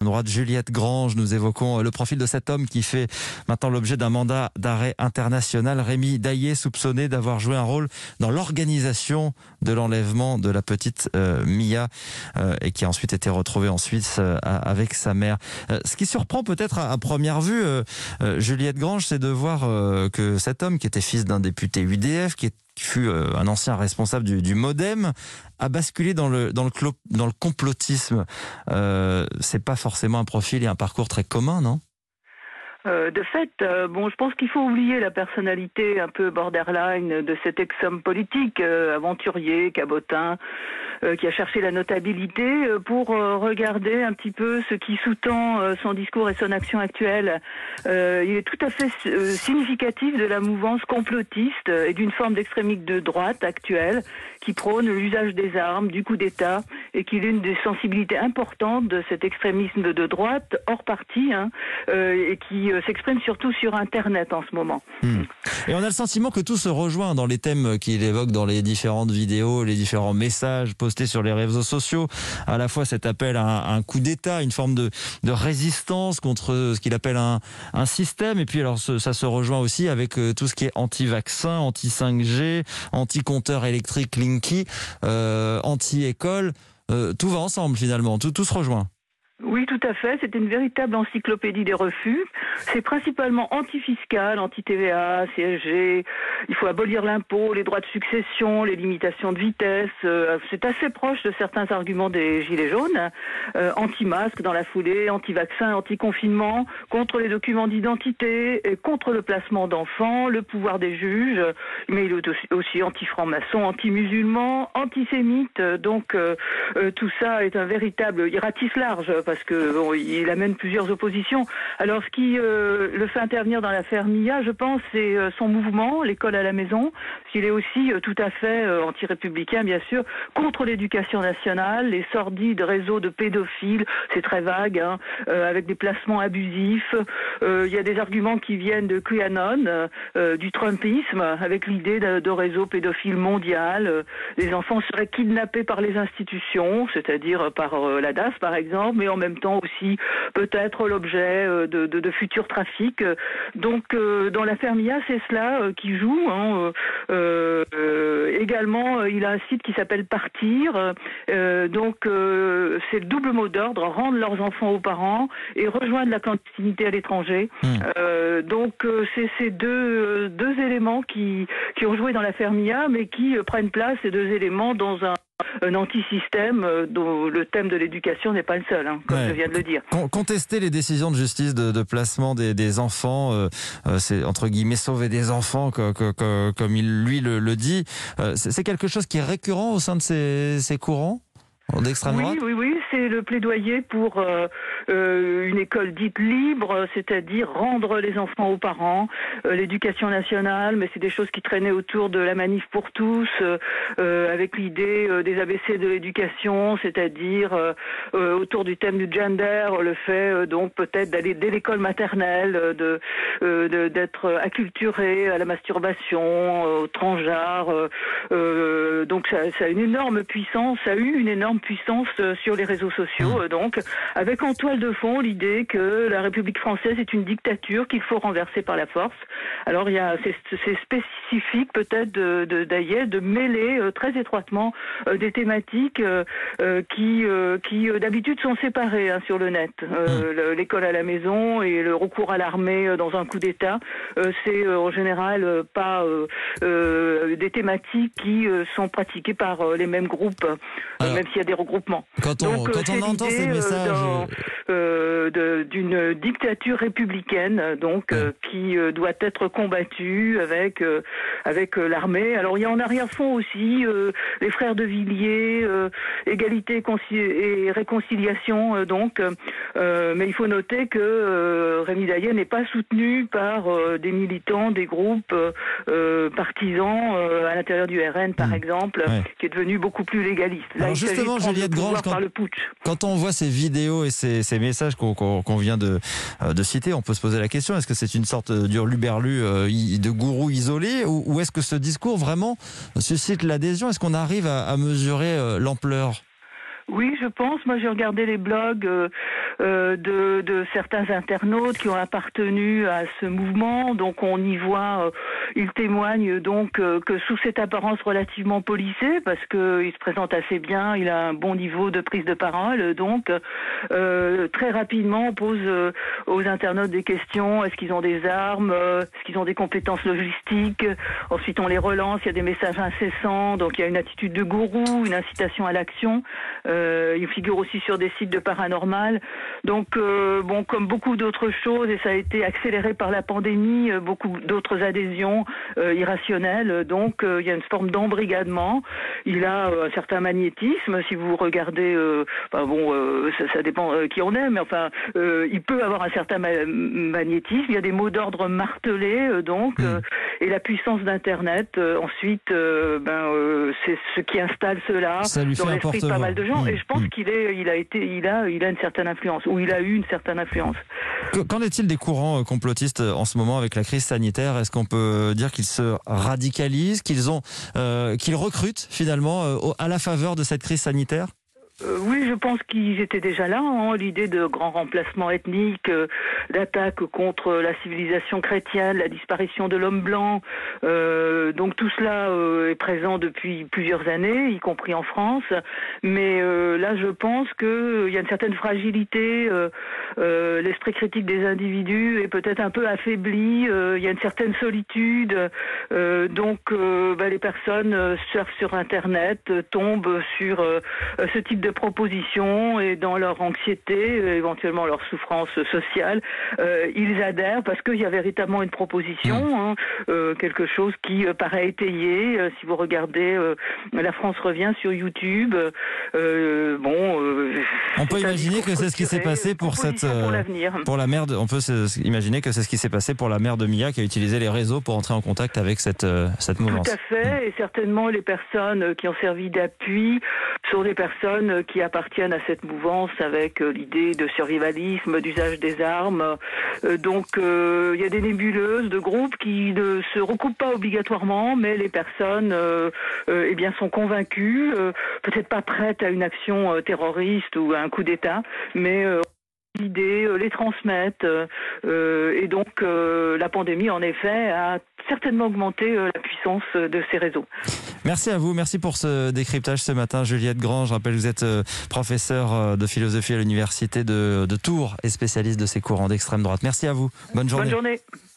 Droite Juliette Grange, nous évoquons le profil de cet homme qui fait maintenant l'objet d'un mandat d'arrêt international. Rémi Daillé, soupçonné d'avoir joué un rôle dans l'organisation de l'enlèvement de la petite Mia et qui a ensuite été retrouvé en Suisse avec sa mère. Ce qui surprend peut-être à première vue, Juliette Grange, c'est de voir que cet homme qui était fils d'un député UDF, qui fut un ancien responsable du MoDem, a basculé dans le complotisme. C'est pas forcément un profil et un parcours très commun, non ? De fait, je pense qu'il faut oublier la personnalité un peu borderline de cet ex-homme politique, aventurier, cabotin, qui a cherché la notabilité pour regarder un petit peu ce qui sous-tend son discours et son action actuelle. Il est tout à fait significatif de la mouvance complotiste et d'une forme d'extrémisme de droite actuelle qui prône l'usage des armes, du coup d'État, et qui est l'une des sensibilités importantes de cet extrémisme de droite hors parti, et qui s'exprime surtout sur Internet en ce moment. Et on a le sentiment que tout se rejoint dans les thèmes qu'il évoque dans les différentes vidéos, les différents messages postés sur les réseaux sociaux. À la fois cet appel à un coup d'État, une forme de résistance contre ce qu'il appelle un système. Et puis alors ça se rejoint aussi avec tout ce qui est anti-vaccin, anti-5G, anti-compteur électrique Linky, anti-école. Tout va ensemble finalement, tout se rejoint. Oui, tout à fait. C'est une véritable encyclopédie des refus. C'est principalement anti-fiscal, anti-TVA, CSG. Il faut abolir l'impôt, les droits de succession, les limitations de vitesse. C'est assez proche de certains arguments des Gilets jaunes. Anti-masque dans la foulée, anti-vaccin, anti-confinement, contre les documents d'identité, et contre le placement d'enfants, le pouvoir des juges. Mais il est aussi anti-franc-maçon, anti-musulman, antisémite. Donc tout ça est un véritable... Il ratisse large parce que il amène plusieurs oppositions. Alors ce qui le fait intervenir dans l'affaire Mia, je pense, c'est son mouvement, l'école à la maison, parce qu'il est aussi tout à fait anti-républicain, bien sûr, contre l'éducation nationale, les sordides réseaux de pédophiles, c'est très vague, avec des placements abusifs. Il y a des arguments qui viennent de QAnon, du Trumpisme, avec l'idée de réseau pédophile mondial. Les enfants seraient kidnappés par les institutions, c'est-à-dire par la DAS par exemple, mais en même temps aussi peut-être l'objet de futurs trafics. Donc dans l'affaire Mia, c'est cela qui joue. Également, il a un site qui s'appelle Partir. C'est le double mot d'ordre, rendre leurs enfants aux parents et rejoindre la clandestinité à l'étranger. C'est ces deux éléments qui ont joué dans l'affaire Mia, mais qui prennent place, ces deux éléments, dans un anti-système dont le thème de l'éducation n'est pas le seul, comme je viens de le dire. Contester les décisions de justice de placement des enfants, c'est entre guillemets sauver des enfants, comme il lui le dit. C'est quelque chose qui est récurrent au sein de ces courants d'extrême droite ? Oui, c'est le plaidoyer pour une école dite libre, c'est-à-dire rendre les enfants aux parents, l'éducation nationale, mais c'est des choses qui traînaient autour de la manif pour tous, avec l'idée des ABC de l'éducation, c'est-à-dire autour du thème du gender, le fait donc peut-être d'aller dès l'école maternelle, d'être acculturé à la masturbation, au transgenre. Donc ça a une énorme puissance, ça a eu une énorme puissance sur les réseaux sociaux, donc avec en toile de fond l'idée que la République française est une dictature qu'il faut renverser par la force. Alors c'est spécifique peut-être de Daillé de mêler très étroitement des thématiques qui d'habitude sont séparées sur le net. L'école à la maison et le recours à l'armée dans un coup d'État, c'est en général pas des thématiques qui sont pratiquées par les mêmes groupes, même s'il y a des regroupements. Quand on entend ces messages d'une dictature républicaine, qui doit être combattue avec l'armée. Alors il y a en arrière-fond aussi les frères de Villiers, égalité et réconciliation. Mais il faut noter que Rémi Daillé n'est pas soutenu par des militants, des groupes partisans à l'intérieur du RN, par exemple, qui est devenu beaucoup plus légaliste. Là, alors justement, Juliette Grange, quand on voit ces vidéos et ces messages qu'on vient de citer, on peut se poser la question, est-ce que c'est une sorte d'hurluberlu de gourou isolé ou est-ce que ce discours vraiment suscite l'adhésion ? Est-ce qu'on arrive à mesurer l'ampleur ? Oui, je pense. Moi, j'ai regardé les blogs de certains internautes qui ont appartenu à ce mouvement. Donc, on y voit, ils témoignent donc que sous cette apparence relativement policée, parce que il se présente assez bien, il a un bon niveau de prise de parole. Donc, très rapidement, on pose aux internautes des questions. Est-ce qu'ils ont des armes? Est-ce qu'ils ont des compétences logistiques? Ensuite, on les relance. Il y a des messages incessants. Donc, il y a une attitude de gourou, une incitation à l'action. Il figure aussi sur des sites de paranormal. Donc, bon, comme beaucoup d'autres choses, et ça a été accéléré par la pandémie, beaucoup d'autres adhésions irrationnelles. Donc, il y a une forme d'embrigadement. Il a un certain magnétisme. Si vous regardez, ça dépend qui on est, mais enfin, il peut avoir un certain magnétisme. Il y a des mots d'ordre martelés, et la puissance d'Internet. Ensuite, c'est ce qui installe cela dans l'esprit de pas mal de gens. Et je pense qu'il a une certaine influence, ou il a eu une certaine influence. Qu'en est-il des courants complotistes en ce moment avec la crise sanitaire? Est-ce qu'on peut dire qu'ils se radicalisent, qu'ils recrutent finalement à la faveur de cette crise sanitaire? Oui, je pense qu'ils étaient déjà là, l'idée de grands remplacements ethniques, d'attaque contre la civilisation chrétienne, la disparition de l'homme blanc. Donc tout cela est présent depuis plusieurs années, y compris en France. Mais là, je pense qu'il y a une certaine fragilité. L'esprit critique des individus est peut-être un peu affaibli. Il y a une certaine solitude. Les personnes surfent sur Internet, tombent sur ce type de propositions, et dans leur anxiété, éventuellement leur souffrance sociale, ils adhèrent parce qu'il y a véritablement une proposition, quelque chose qui paraît étayé. Si vous regardez La France revient sur YouTube, on peut imaginer que c'est ce qui s'est passé pour la mère de, on peut imaginer que c'est ce qui s'est passé pour la mère de Mia qui a utilisé les réseaux pour entrer en contact avec cette mouvance. Tout à fait, et certainement les personnes qui ont servi d'appui sont des personnes qui appartiennent à cette mouvance avec l'idée de survivalisme, d'usage des armes. Il y a des nébuleuses de groupes qui ne se recoupent pas obligatoirement, mais les personnes sont convaincues, peut-être pas prêtes à une action terroriste ou à un coup d'État, mais l'idée les transmettent. La pandémie, en effet, a certainement augmenté la puissance de ces réseaux. Merci à vous, merci pour ce décryptage ce matin, Juliette Grange. Je rappelle que vous êtes professeure de philosophie à l'université de Tours et spécialiste de ces courants d'extrême droite. Merci à vous, bonne journée. Bonne journée.